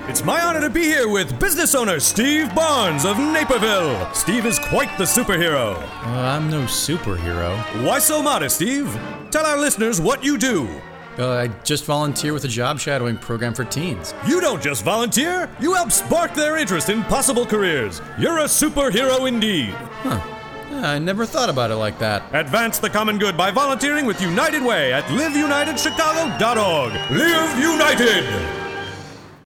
It's my honor to be here with business owner Steve Barnes of Naperville. Steve is quite the superhero. I'm no superhero. Why so modest, Steve? Tell our listeners what you do. I just volunteer with a job shadowing program for teens. You don't just volunteer, you help spark their interest in possible careers. You're a superhero indeed. Huh. I never thought about it like that. Advance the common good by volunteering with United Way at liveunitedchicago.org. Live United!